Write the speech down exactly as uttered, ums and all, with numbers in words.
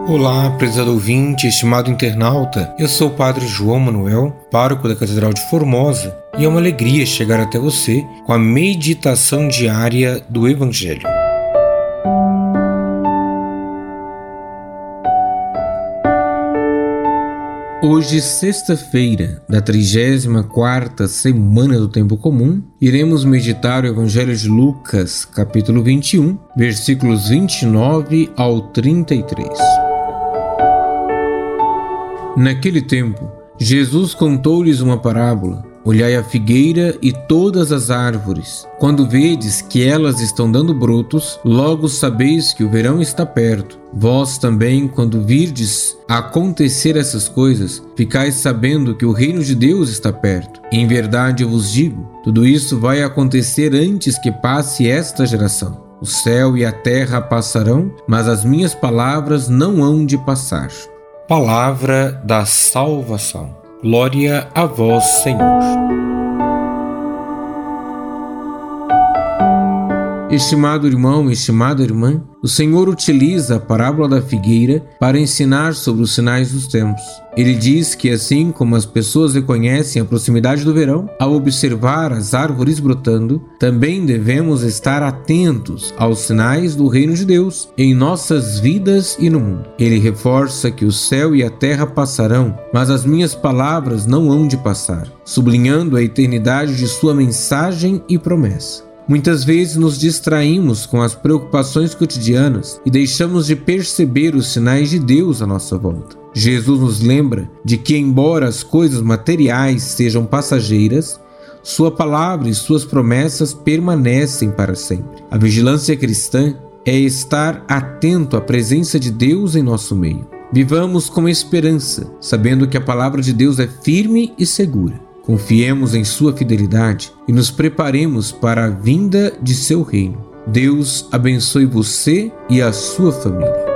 Olá, prezado ouvinte, estimado internauta, eu sou o Padre João Manuel, pároco da Catedral de Formosa, e é uma alegria chegar até você com a meditação diária do Evangelho. Hoje, sexta-feira da trigésima quarta semana do Tempo Comum, iremos meditar o Evangelho de Lucas, capítulo vinte e um, versículos vinte e nove ao trinta e três. Naquele tempo, Jesus contou-lhes uma parábola. Olhai a figueira e todas as árvores. Quando vedes que elas estão dando brotos, logo sabeis que o verão está perto. Vós também, quando virdes acontecer essas coisas, ficais sabendo que o reino de Deus está perto. Em verdade eu vos digo, tudo isso vai acontecer antes que passe esta geração. O céu e a terra passarão, mas as minhas palavras não hão de passar. Palavra da salvação. Glória a vós, Senhor. Estimado irmão, estimada irmã, o Senhor utiliza a parábola da figueira para ensinar sobre os sinais dos tempos. Ele diz que assim como as pessoas reconhecem a proximidade do verão, ao observar as árvores brotando, também devemos estar atentos aos sinais do reino de Deus em nossas vidas e no mundo. Ele reforça que o céu e a terra passarão, mas as minhas palavras não hão de passar, sublinhando a eternidade de sua mensagem e promessa. Muitas vezes nos distraímos com as preocupações cotidianas e deixamos de perceber os sinais de Deus à nossa volta. Jesus nos lembra de que, embora as coisas materiais sejam passageiras, sua palavra e suas promessas permanecem para sempre. A vigilância cristã é estar atento à presença de Deus em nosso meio. Vivamos com esperança, sabendo que a palavra de Deus é firme e segura. Confiemos em sua fidelidade e nos preparemos para a vinda de seu reino. Deus abençoe você e a sua família.